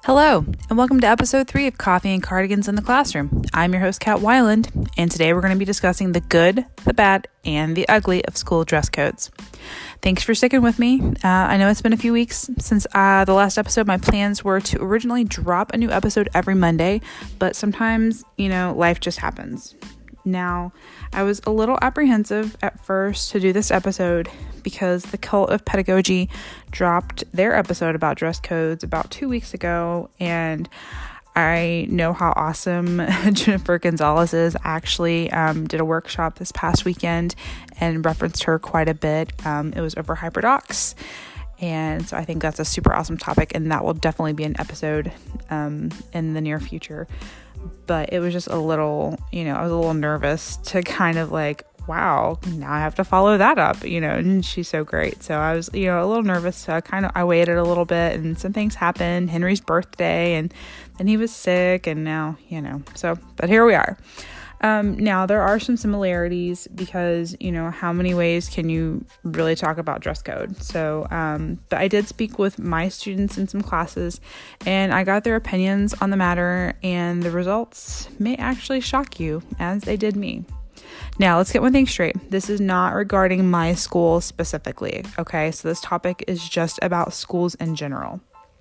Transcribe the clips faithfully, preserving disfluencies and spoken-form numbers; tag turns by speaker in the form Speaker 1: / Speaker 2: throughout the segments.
Speaker 1: Hello, and welcome to episode three of Coffee and Cardigans in the Classroom. I'm your host, Kat Weiland, and today we're going to be discussing the good, the bad, and the ugly of school dress codes. Thanks for sticking with me. Uh, I know it's been a few weeks since uh, the last episode. My plans were to originally drop a new episode every Monday, but sometimes, you know, life just happens. Now, I was a little apprehensive at first to do this episode because the Cult of Pedagogy dropped their episode about dress codes about two weeks ago, and I know how awesome Jennifer Gonzalez is. I actually um, did a workshop this past weekend and referenced her quite a bit. Um, it was over HyperDocs, and so I think that's a super awesome topic, and that will definitely be an episode um, in the near future. But it was just a little, you know, I was a little nervous to kind of like, wow, now I have to follow that up, you know, and she's so great. So I was, you know, a little nervous. So I kind of, I waited a little bit and some things happened. Henry's birthday, and then he was sick, and now, you know, so, but here we are. Um, now there are some similarities because, you know, how many ways can you really talk about dress code? So, um, but I did speak with my students in some classes, and I got their opinions on the matter, and the results may actually shock you as they did me. Now, let's get one thing straight. This is not regarding my school specifically, okay? So this topic is just about schools in general.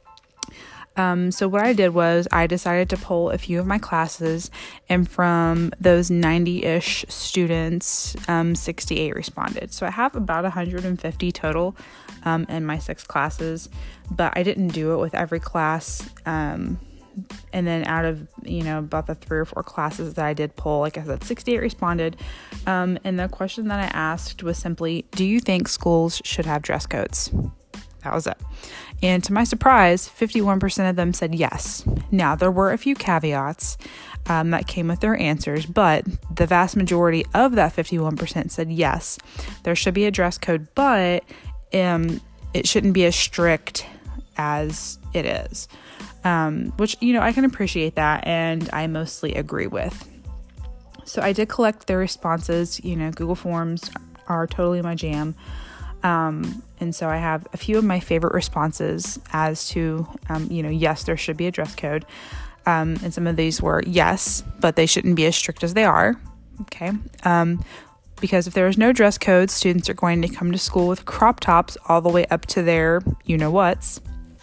Speaker 1: Um, so what I did was I decided to poll a few of my classes, and from those ninety-ish students, um, sixty-eight responded. So I have about one hundred fifty total um, in my six classes, but I didn't do it with every class. Um, and then out of, you know, about the three or four classes that I did poll, like I said, sixty-eight responded. Um, and the question that I asked was simply, do you think schools should have dress codes? That was it. And to my surprise, fifty-one percent of them said yes. Now, there were a few caveats um, that came with their answers, but the vast majority of that fifty-one percent said yes, there should be a dress code, but um, it shouldn't be as strict as it is, um, which, you know, I can appreciate that, and I mostly agree with. So I did collect their responses. You know, Google Forms are totally my jam. Um, and so I have a few of my favorite responses as to, um, you know, yes, there should be a dress code. Um, and some of these were yes, but they shouldn't be as strict as they are. Okay. Um, because if there is no dress code, students are going to come to school with crop tops all the way up to their, you know whats.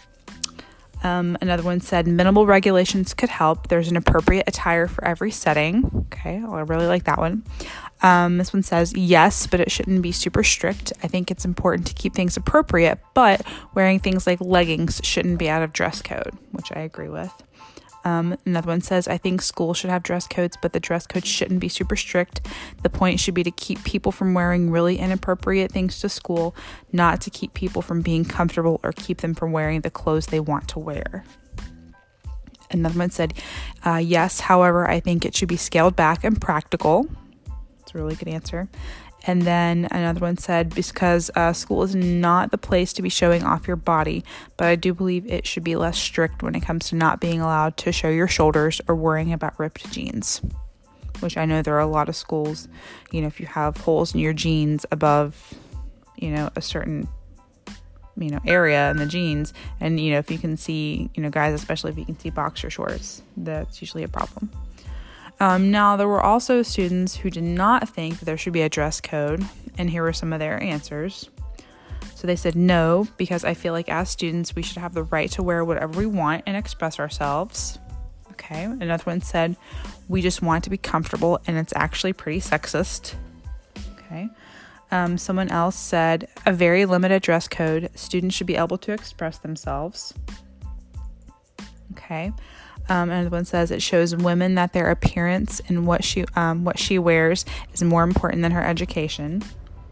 Speaker 1: Um, another one said minimal regulations could help. There's an appropriate attire for every setting. Okay. Well, I really like that one. Um, this one says, yes, but it shouldn't be super strict. I think it's important to keep things appropriate, but wearing things like leggings shouldn't be out of dress code, which I agree with. Um, another one says, I think schools should have dress codes, but the dress code shouldn't be super strict. The point should be to keep people from wearing really inappropriate things to school, not to keep people from being comfortable or keep them from wearing the clothes they want to wear. Another one said, uh, yes, however, I think it should be scaled back and practical. It's a really good answer. And then another one said, because uh, school is not the place to be showing off your body, but I do believe it should be less strict when it comes to not being allowed to show your shoulders or worrying about ripped jeans, which I know there are a lot of schools, you know, if you have holes in your jeans above, you know, a certain, you know, area in the jeans, and, you know, if you can see, you know, guys, especially if you can see boxer shorts, that's usually a problem. Um, now, there were also students who did not think that there should be a dress code, and here were some of their answers. So they said no, because I feel like as students, we should have the right to wear whatever we want and express ourselves. Okay. Another one said, we just want to be comfortable, and it's actually pretty sexist. Okay. Um, someone else said, a very limited dress code. Students should be able to express themselves. Okay. Um, another one says it shows women that their appearance and what she um, what she wears is more important than her education.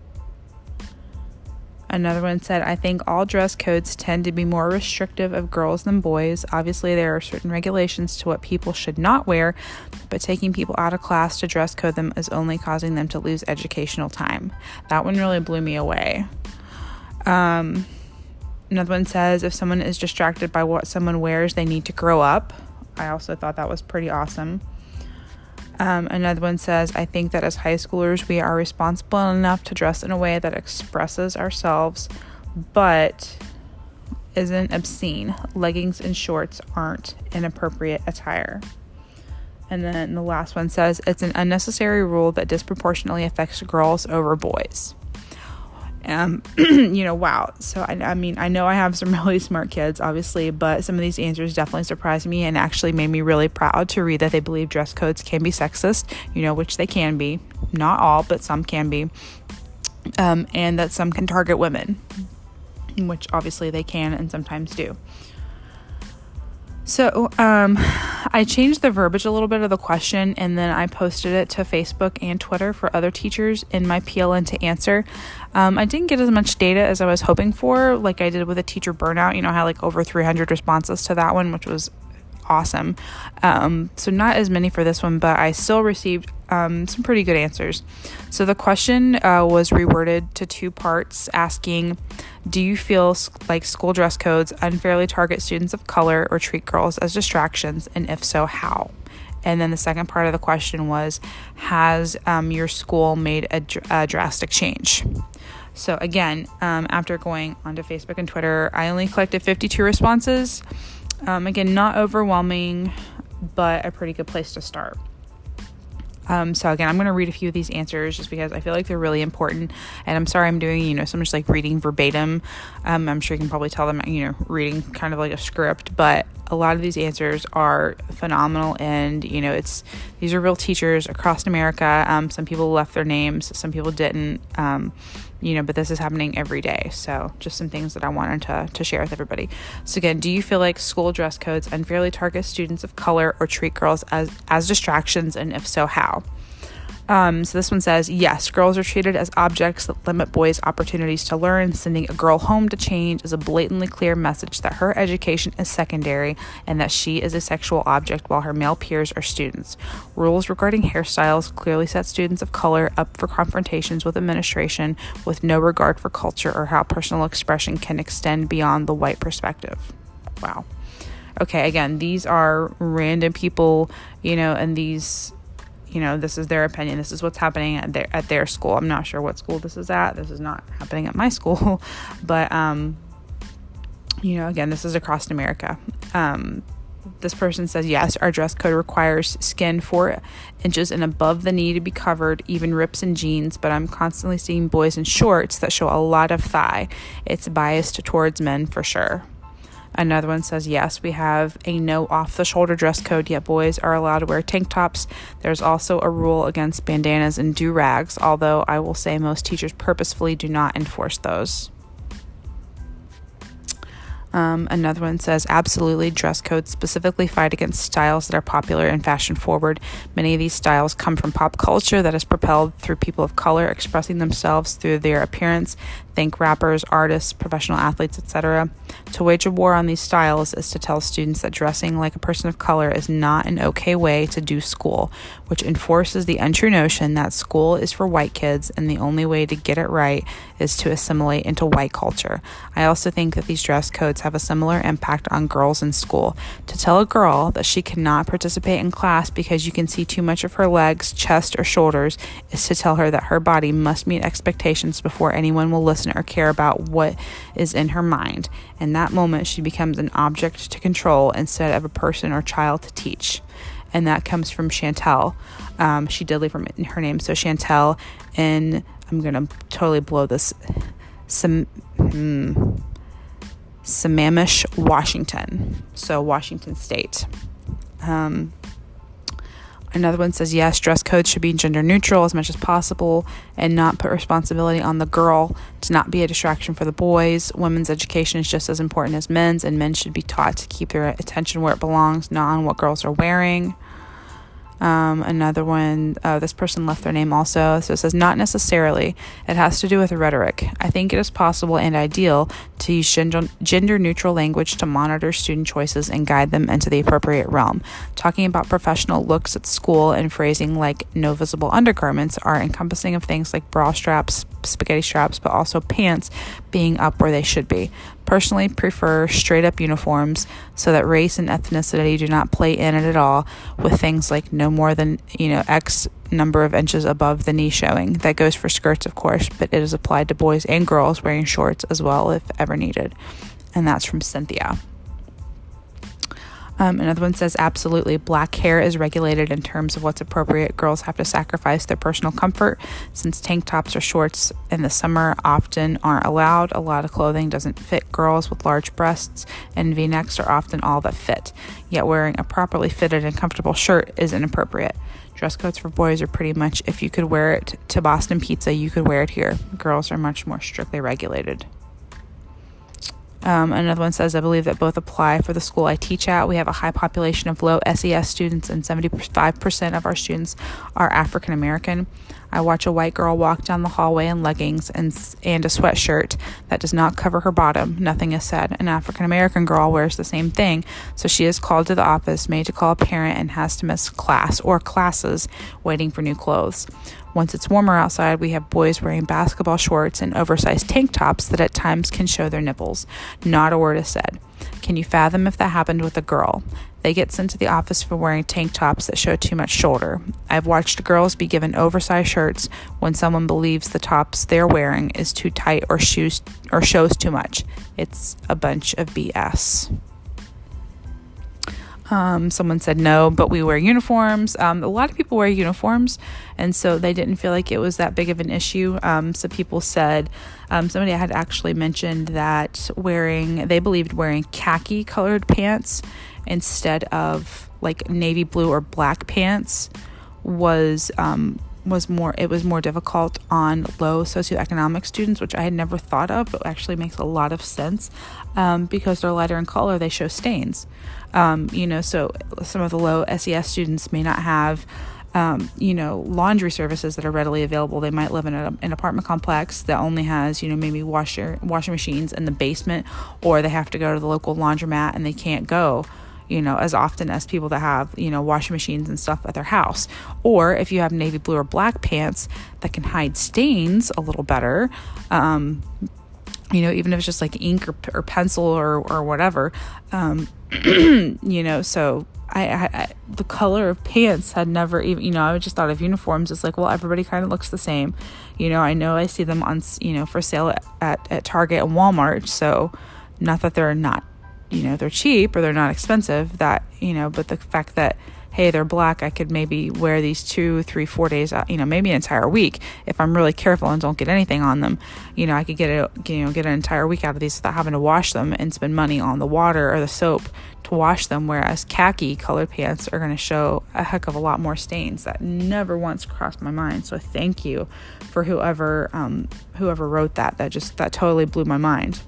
Speaker 1: Another one said, I think all dress codes tend to be more restrictive of girls than boys. Obviously, there are certain regulations to what people should not wear, but taking people out of class to dress code them is only causing them to lose educational time. That one really blew me away. Um, another one says, if someone is distracted by what someone wears, they need to grow up. I also thought that was pretty awesome. Um, another one says, I think that as high schoolers, we are responsible enough to dress in a way that expresses ourselves, but isn't obscene. Leggings and shorts aren't inappropriate attire. And then the last one says, it's an unnecessary rule that disproportionately affects girls over boys. Um, you know, wow. So, I, I mean, I know I have some really smart kids, obviously, but some of these answers definitely surprised me and actually made me really proud to read that they believe dress codes can be sexist, you know, which they can be. Not all, but some can be. Um, and that some can target women, which obviously they can and sometimes do. So um, I changed the verbiage a little bit of the question, and then I posted it to Facebook and Twitter for other teachers in my P L N to answer. Um, I didn't get as much data as I was hoping for, like I did with a teacher burnout. You know, I had like over three hundred responses to that one, which was awesome. Um, so not as many for this one, but I still received um, some pretty good answers. So the question uh, was reworded to two parts, asking, do you feel like school dress codes unfairly target students of color or treat girls as distractions? And if so, how? And then the second part of the question was, has um, your school made a, dr- a drastic change? So again, um, after going onto Facebook and Twitter, I only collected fifty-two responses. Um, again, not overwhelming, but a pretty good place to start. Um, so again, I'm going to read a few of these answers just because I feel like they're really important. And I'm sorry I'm doing, you know, so much like reading verbatim. Um, I'm sure you can probably tell them, you know, reading kind of like a script, but a lot of these answers are phenomenal. And, you know, it's, these are real teachers across America. Um, some people left their names, some people didn't, um, you know, but this is happening every day. So just some things that I wanted to, to share with everybody. So again, do you feel like school dress codes unfairly target students of color or treat girls as, as distractions? And if so, how? Um, so this one says, yes, girls are treated as objects that limit boys' opportunities to learn. Sending a girl home to change is a blatantly clear message that her education is secondary and that she is a sexual object while her male peers are students. Rules regarding hairstyles clearly set students of color up for confrontations with administration with no regard for culture or how personal expression can extend beyond the white perspective. Wow. Okay, again, these are random people, you know, and these... you know, this is their opinion. This is what's happening at their at their school. I'm not sure what school this is at. This is not happening at my school. But, um, you know, again, this is across America. Um, this person says, yes, our dress code requires skin four inches and above the knee to be covered, even rips in jeans. But I'm constantly seeing boys in shorts that show a lot of thigh. It's biased towards men for sure. Another one says, yes, we have a no off-the-shoulder dress code, yet boys are allowed to wear tank tops. There's also a rule against bandanas and do-rags, although I will say most teachers purposefully do not enforce those. Um, another one says, absolutely, dress codes specifically fight against styles that are popular and fashion-forward. Many of these styles come from pop culture that is propelled through people of color expressing themselves through their appearance. Think rappers, artists, professional athletes, et cetera. To wage a war on these styles is to tell students that dressing like a person of color is not an okay way to do school, which enforces the untrue notion that school is for white kids and the only way to get it right is to assimilate into white culture. I also think that these dress codes have a similar impact on girls in school. To tell a girl that she cannot participate in class because you can see too much of her legs, chest, or shoulders is to tell her that her body must meet expectations before anyone will listen or care about what is in her mind. In that moment, she becomes an object to control instead of a person or child to teach. And that comes from Chantel. Um, she did leave her, her name. So Chantel in, I'm going to totally blow this, some, hmm, Sammamish, Washington. So Washington State. Um, Another one says, yes, dress codes should be gender neutral as much as possible and not put responsibility on the girl to not be a distraction for the boys. Women's education is just as important as men's, and men should be taught to keep their attention where it belongs, not on what girls are wearing. Um, another one, uh, this person left their name also, so it says, not necessarily. It has to do with rhetoric. I think it is possible and ideal to use gender, gender-neutral language to monitor student choices and guide them into the appropriate realm. Talking about professional looks at school and phrasing like no visible undergarments are encompassing of things like bra straps, spaghetti straps, but also pants being up where they should be. Personally prefer straight up uniforms so that race and ethnicity do not play in it at all, with things like no more than, you know, X number of inches above the knee showing. That goes for skirts, of course, but it is applied to boys and girls wearing shorts as well if ever needed. And that's from Cynthia. Um, another one says, absolutely, black hair is regulated in terms of what's appropriate. Girls have to sacrifice their personal comfort since tank tops or shorts in the summer often aren't allowed. A lot of clothing doesn't fit girls with large breasts, and V-necks are often all that fit. Yet wearing a properly fitted and comfortable shirt is inappropriate. Dress codes for boys are pretty much, if you could wear it to Boston Pizza, you could wear it here. Girls are much more strictly regulated. Um, another one says, I believe that both apply for the school I teach at. We have a high population of low S E S students, and seventy-five percent of our students are African American. I watch a white girl walk down the hallway in leggings and and a sweatshirt that does not cover her bottom. Nothing is said. An African American girl wears the same thing, so she is called to the office, made to call a parent, and has to miss class or classes waiting for new clothes. Once it's warmer outside, we have boys wearing basketball shorts and oversized tank tops that at times can show their nipples. Not a word is said. Can you fathom if that happened with a girl? They get sent to the office for wearing tank tops that show too much shoulder. I've watched girls be given oversized shirts when someone believes the tops they're wearing is too tight or shoes or shows too much. It's a bunch of B S. Um, someone said no, but we wear uniforms. Um, a lot of people wear uniforms, and so they didn't feel like it was that big of an issue. Um, so people said, um, somebody had actually mentioned that wearing, they believed wearing khaki colored pants instead of like navy blue or black pants was, um, was more, it was more difficult on low socioeconomic students, which I had never thought of, but actually makes a lot of sense, um, because they're lighter in color, they show stains. Um, you know, so some of the low S E S students may not have, um, you know, laundry services that are readily available. They might live in a, an apartment complex that only has, you know, maybe washer, washing machines in the basement, or they have to go to the local laundromat and they can't go, you know, as often as people that have, you know, washing machines and stuff at their house. Or if you have navy blue or black pants that can hide stains a little better, um, you know, even if it's just like ink or, or pencil or, or whatever, um, you know, so I, I, I, the color of pants had never even, you know, I just thought of uniforms. It's like, well, everybody kind of looks the same. You know, I know I see them on, you know, for sale at, at, at Target and Walmart. So not that they're not, you know, they're cheap or they're not expensive, that, you know, but the fact that, hey, they're black, I could maybe wear these two, three, four days, you know, maybe an entire week if I'm really careful and don't get anything on them. You know, I could get a, you know, get an entire week out of these without having to wash them and spend money on the water or the soap to wash them. Whereas khaki colored pants are going to show a heck of a lot more stains. That never once crossed my mind. So thank you for whoever, um, whoever wrote that. That just, that totally blew my mind.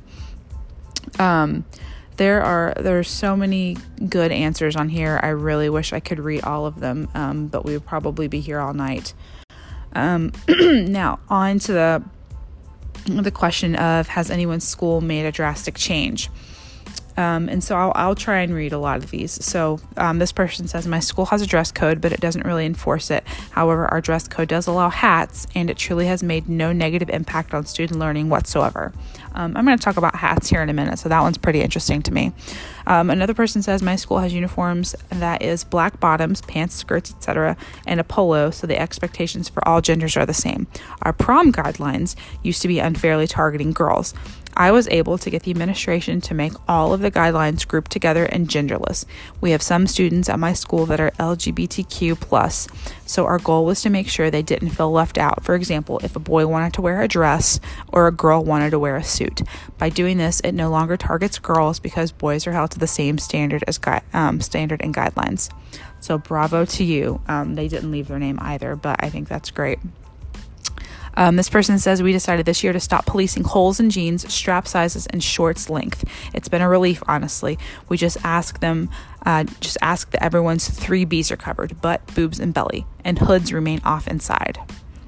Speaker 1: Um, There are there's so many good answers on here. I really wish I could read all of them, um, but we would probably be here all night. Um, now, on to the the question of, has anyone's school made a drastic change? Um, and so I'll, I'll try and read a lot of these. So um, this person says, my school has a dress code, but it doesn't really enforce it. However, our dress code does allow hats, and it truly has made no negative impact on student learning whatsoever. Um, I'm going to talk about hats here in a minute, so that one's pretty interesting to me. Um, another person says, my school has uniforms that is black bottoms, pants, skirts, et cetera, and a polo, so the expectations for all genders are the same. Our prom guidelines used to be unfairly targeting girls. I was able to get the administration to make all of the guidelines grouped together and genderless. We have some students at my school that are L G B T Q plus, so our goal was to make sure they didn't feel left out. For example, if a boy wanted to wear a dress or a girl wanted to wear a suit. By doing this, it no longer targets girls because boys are held to the same standard as gui- um, standard and guidelines. So bravo to you. Um, they didn't leave their name either, but I think that's great. Um, this person says, we decided this year to stop policing holes in jeans, strap sizes, and shorts length. It's been a relief, honestly. We just ask them, uh, just ask that everyone's three B's are covered: butt, boobs, and belly, and hoods remain off inside.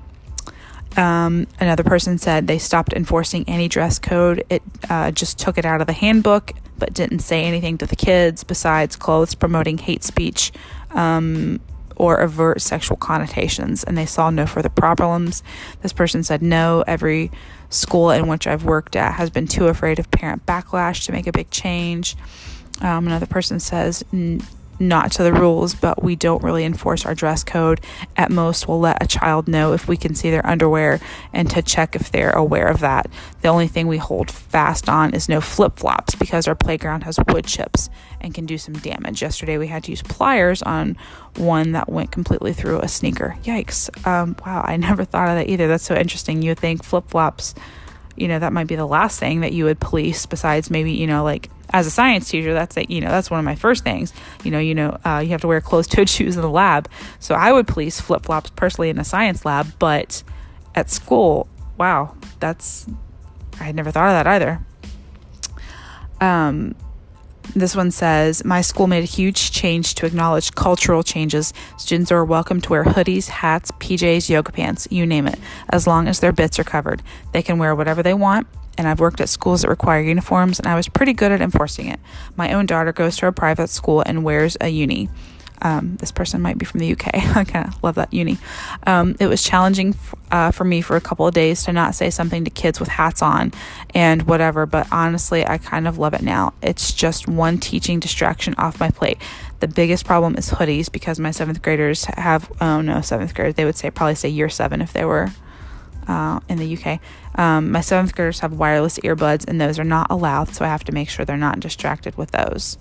Speaker 1: Um, another person said they stopped enforcing any dress code. It uh, just took it out of the handbook, but didn't say anything to the kids besides clothes promoting hate speech, um, or avert sexual connotations, and they saw no further problems. This person said, no, every school in which I've worked at has been too afraid of parent backlash to make a big change. Um, another person says, not to the rules, but we don't really enforce our dress code. At most, we'll let a child know if we can see their underwear and to check if they're aware of that. The only thing we hold fast on is no flip-flops, because our playground has wood chips and can do some damage. Yesterday, we had to use pliers on one that went completely through a sneaker. Yikes. Um, wow, I never thought of that either. That's so interesting. You would think flip-flops, you know, that might be the last thing that you would police, besides maybe, you know, like as a science teacher, that's like, you know, that's one of my first things. You know, you know, uh, you have to wear closed-toed shoes in the lab. So I would police flip-flops personally in a science lab, but at school, wow, that's, I had never thought of that either. Um, this one says, my school made a huge change to acknowledge cultural changes. Students are welcome to wear hoodies, hats, P Js, yoga pants, you name it, as long as their bits are covered. They can wear whatever they want. And I've worked at schools that require uniforms, and I was pretty good at enforcing it. My own daughter goes to a private school and wears a uni. Um, this person might be from the U K. I kind of love that uni. Um, it was challenging f- uh, for me for a couple of days to not say something to kids with hats on and whatever, but honestly, I kind of love it now. It's just one teaching distraction off my plate. The biggest problem is hoodies, because my seventh graders have, oh no, seventh graders, they would say probably say year seven if they were Uh, in the U K. Um, my seventh graders have wireless earbuds, and those are not allowed, so I have to make sure they're not distracted with those.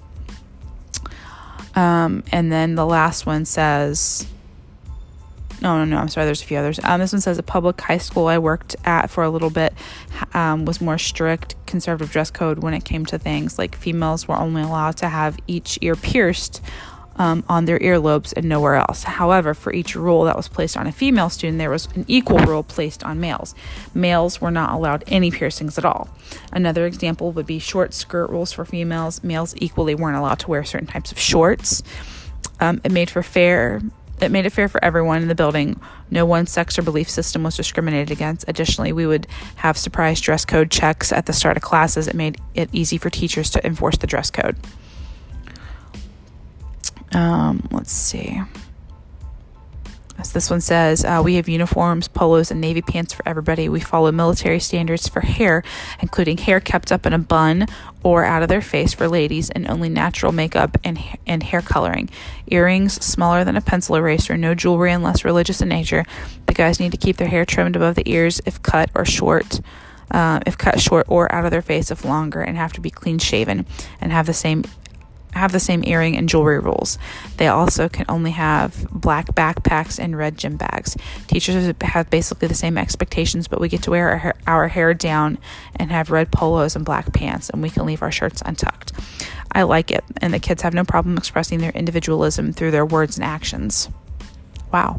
Speaker 1: Um, and then the last one says, no, no, no, I'm sorry, there's a few others. Um, this one says, a public high school I worked at for a little bit um, was more strict conservative dress code when it came to things like females were only allowed to have each ear pierced Um, on their earlobes and nowhere else. However, for each rule that was placed on a female student, there was an equal rule placed on males. Males were not allowed any piercings at all. Another example would be short skirt rules for females. Males equally weren't allowed to wear certain types of shorts. Um, it made for fair. It made it fair for everyone in the building. No one sex or belief system was discriminated against. Additionally, we would have surprise dress code checks at the start of classes. It made it easy for teachers to enforce the dress code. Um, let's see. As this one says, uh, we have uniforms, polos, and navy pants for everybody. We follow military standards for hair, including hair kept up in a bun or out of their face for ladies, and only natural makeup and, and hair coloring. Earrings smaller than a pencil eraser, no jewelry unless religious in nature. The guys need to keep their hair trimmed above the ears if cut or short. Uh, if cut short or out of their face if longer, and have to be clean shaven and have the same have the same earring and jewelry rules. They also can only have black backpacks and red gym bags. Teachers have basically the same expectations, but we get to wear our hair, our hair down and have red polos and black pants, and we can leave our shirts untucked. I like it, and the kids have no problem expressing their individualism through their words and actions. Wow.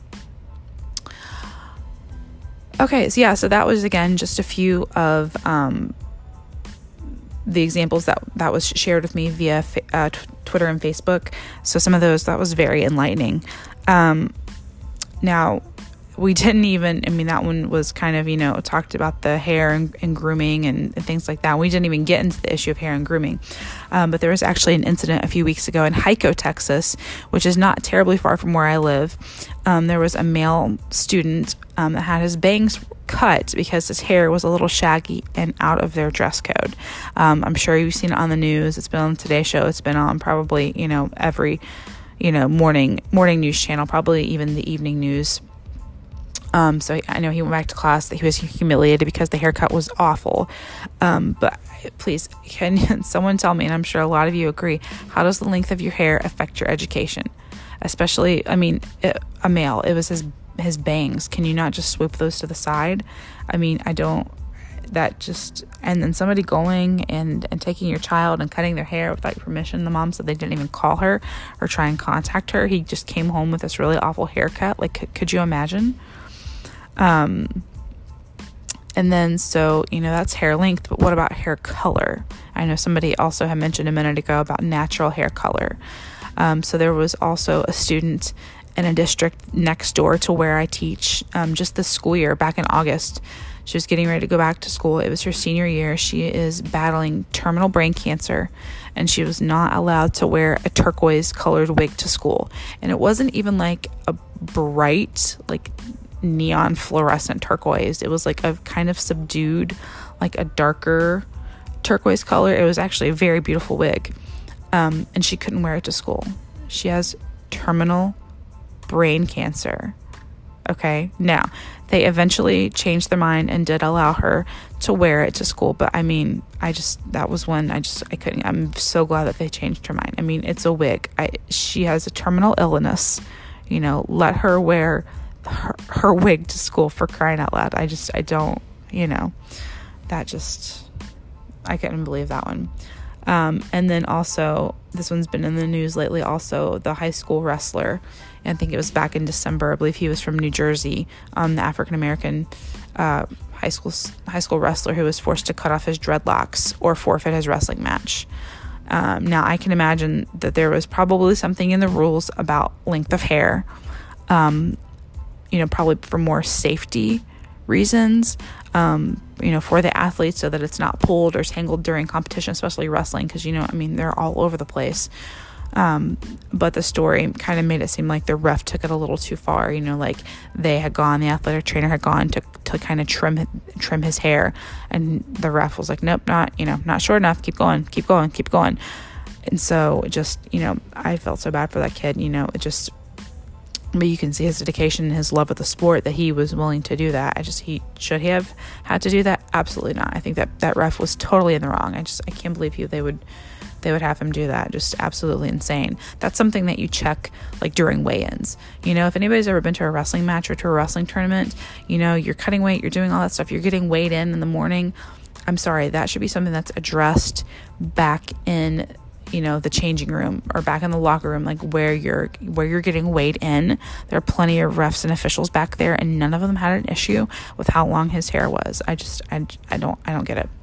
Speaker 1: Okay, so yeah, so that was, again, just a few of um, the examples that that was shared with me via uh, t- Twitter and Facebook. So some of those, that was very enlightening. Um, now, we didn't even, I mean, that one was kind of, you know, talked about the hair and, and grooming and, and things like that. We didn't even get into the issue of hair and grooming. Um, but there was actually an incident a few weeks ago in Hico, Texas, which is not terribly far from where I live. Um, there was a male student um, that had his bangs cut because his hair was a little shaggy and out of their dress code. Um, I'm sure you've seen it on the news. It's been on the Today Show. It's been on probably, you know, every, you know, morning, morning news channel, probably even the evening news. Um, so I know he went back to class that he was humiliated because the haircut was awful. Um, but please, can someone tell me, and I'm sure a lot of you agree, how does the length of your hair affect your education? Especially, I mean, it, a male, it was his, his bangs. Can you not just swoop those to the side? I mean, I don't, that just, and then somebody going and, and taking your child and cutting their hair without your permission. The mom said they didn't even call her or try and contact her. He just came home with this really awful haircut. Like, could, could you imagine? Um, and then, so, you know, that's hair length, but what about hair color? I know somebody also had mentioned a minute ago about natural hair color. Um, so there was also a student in a district next door to where I teach, um, just this school year, back in August. She was getting ready to go back to school. It was her senior year. She is battling terminal brain cancer, and she was not allowed to wear a turquoise colored wig to school. And it wasn't even like a bright, like, neon fluorescent turquoise. It was like a kind of subdued, like a darker turquoise color. It was actually a very beautiful wig. Um, and she couldn't wear it to school. She has terminal brain cancer. Okay, now they eventually changed their mind and did allow her to wear it to school, but I mean, I just, that was when I just, I couldn't, I'm so glad that they changed her mind. I mean, it's a wig. I, she has a terminal illness, you know, let her wear her, her wig to school, for crying out loud. I just, I don't, you know, that just, I couldn't believe that one. Um, and then also, this one's been in the news lately also, the high school wrestler, and I think it was back in December, I believe he was from New Jersey, um, the African-American uh, high school high school wrestler who was forced to cut off his dreadlocks or forfeit his wrestling match. Um, now, I can imagine that there was probably something in the rules about length of hair, um, you know, probably for more safety reasons, um, you know, for the athletes, so that it's not pulled or tangled during competition, especially wrestling, because, you know, I mean, they're all over the place. Um, but the story kind of made it seem like the ref took it a little too far, you know, like they had gone, the athletic trainer had gone to, to kind of trim, trim his hair, and the ref was like, nope, not, you know, not short enough. Keep going, keep going, keep going. And so just, you know, I felt so bad for that kid, you know, it just, but you can see his dedication and his love of the sport, that he was willing to do that. I just, he, should he have had to do that? Absolutely not. I think that that ref was totally in the wrong. I just, I can't believe you, they would, they would have him do that. Just absolutely insane. That's something that you check like during weigh-ins. You know, if anybody's ever been to a wrestling match or to a wrestling tournament, you know, you're cutting weight, you're doing all that stuff, you're getting weighed in in the morning. I'm sorry, that should be something that's addressed back in, you know, the changing room or back in the locker room, like where you're where you're getting weighed in. There are plenty of refs and officials back there, and none of them had an issue with how long his hair was. I just I, I don't I don't get it.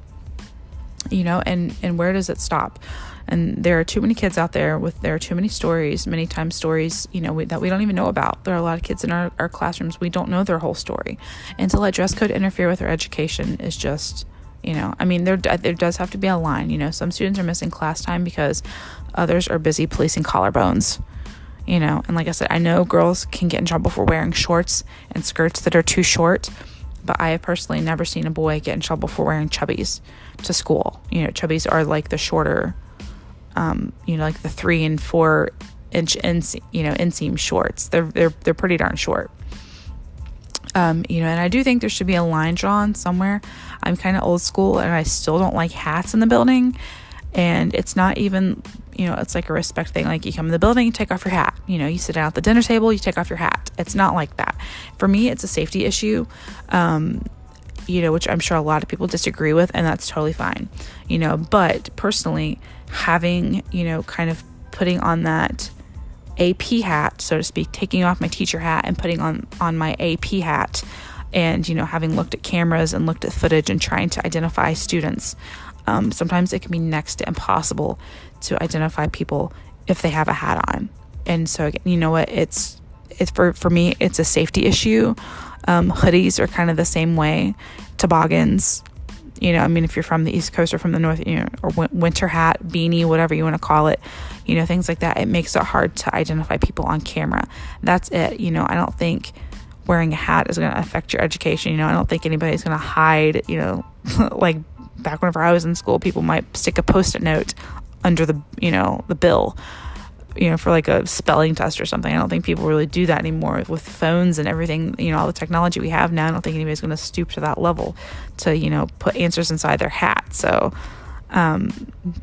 Speaker 1: You know, and and where does it stop? And there are too many kids out there with, there are too many stories, many times stories, you know, we, that we don't even know about. There are a lot of kids in our, our classrooms, we don't know their whole story. And to let dress code interfere with their education is just, you know, I mean, there there does have to be a line. You know, some students are missing class time because others are busy policing collarbones, you know. And like I said, I know girls can get in trouble for wearing shorts and skirts that are too short, but I have personally never seen a boy get in trouble for wearing chubbies to school. You know, chubbies are like the shorter, um, you know, like the three and four inch, inse- you know, inseam shorts. They're, they're, they're pretty darn short. Um, you know, and I do think there should be a line drawn somewhere. I'm kind of old school, and I still don't like hats in the building. And it's not even, you know, it's like a respect thing. Like, you come in the building, you take off your hat. You know, you sit down at the dinner table, you take off your hat. It's not like that. For me, it's a safety issue, um, you know, which I'm sure a lot of people disagree with, and that's totally fine. You know, but personally, having, you know, kind of putting on that A P hat, so to speak, taking off my teacher hat and putting on, on my A P hat, and, you know, having looked at cameras and looked at footage and trying to identify students, um, sometimes it can be next to impossible to identify people if they have a hat on. And so, again, you know what, it's, it's for, for me, it's a safety issue. Um, hoodies are kind of the same way, toboggans, you know, I mean, if you're from the East Coast or from the North, you know, or w- winter hat, beanie, whatever you want to call it, you know, things like that, it makes it hard to identify people on camera. That's it. You know, I don't think wearing a hat is going to affect your education. You know, I don't think anybody's going to hide, you know, like back whenever I was in school, people might stick a Post-it note under the, you know, the bill, you know, for like a spelling test or something. I don't think people really do that anymore with phones and everything, you know, all the technology we have now. I don't think anybody's going to stoop to that level to, you know, put answers inside their hat. So, um,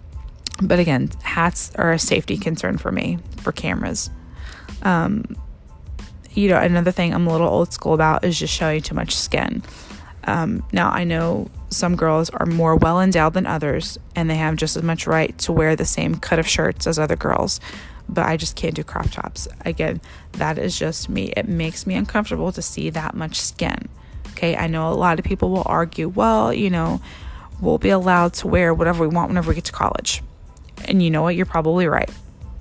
Speaker 1: but again, hats are a safety concern for me, for cameras. Um, you know, another thing I'm a little old school about is just showing too much skin. Um, now, I know some girls are more well endowed than others, and they have just as much right to wear the same cut of shirts as other girls, but I just can't do crop tops. Again, that is just me. It makes me uncomfortable to see that much skin. Okay, I know a lot of people will argue, well, you know, we'll be allowed to wear whatever we want whenever we get to college. And you know what? You're probably right.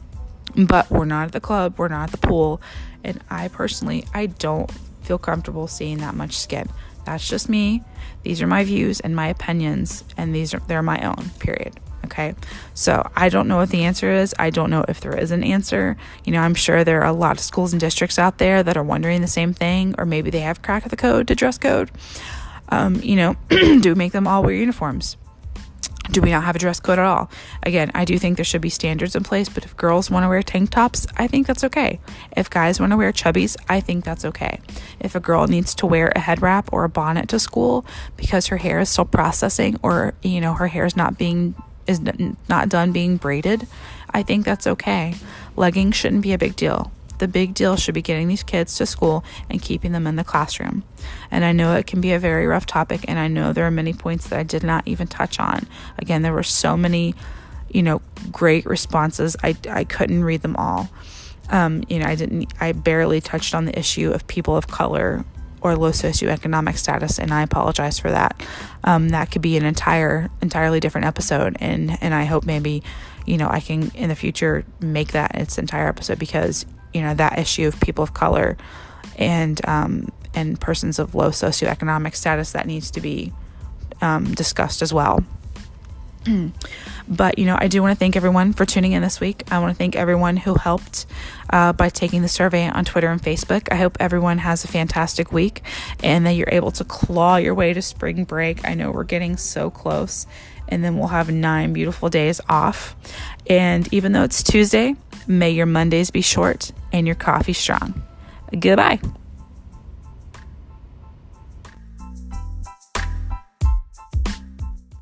Speaker 1: But we're not at the club, we're not at the pool, and I personally, I don't feel comfortable seeing that much skin. That's just me. These are my views and my opinions, and these are, they're my own, period. Okay. So I don't know what the answer is. I don't know if there is an answer. You know, I'm sure there are a lot of schools and districts out there that are wondering the same thing, or maybe they have cracked the code to dress code. Um, you know, do we make them all wear uniforms? do we not have a dress code at all? Again, I do think there should be standards in place, but if girls want to wear tank tops, I think that's okay. If guys want to wear chubbies, I think that's okay. If a girl needs to wear a head wrap or a bonnet to school because her hair is still processing, or, you know, her hair is not being is not done being braided, I think that's okay. Leggings shouldn't be a big deal. The big deal should be getting these kids to school and keeping them in the classroom. And I know it can be a very rough topic, and I know there are many points that I did not even touch on. Again, there were so many, you know, great responses. I, I couldn't read them all. Um, you know, I didn't, I barely touched on the issue of people of color or low socioeconomic status, and I apologize for that. Um, that could be an entire, entirely different episode, and, and I hope maybe, you know, I can in the future make that its entire episode, because you know, that issue of people of color and um, and persons of low socioeconomic status, that needs to be um, discussed as well. But, you know, I do want to thank everyone for tuning in this week. I want to thank everyone who helped uh, by taking the survey on Twitter and Facebook. I hope everyone has a fantastic week and that you're able to claw your way to spring break. I know we're getting so close, and then we'll have nine beautiful days off. And even though it's Tuesday, may your Mondays be short and your coffee strong. Goodbye.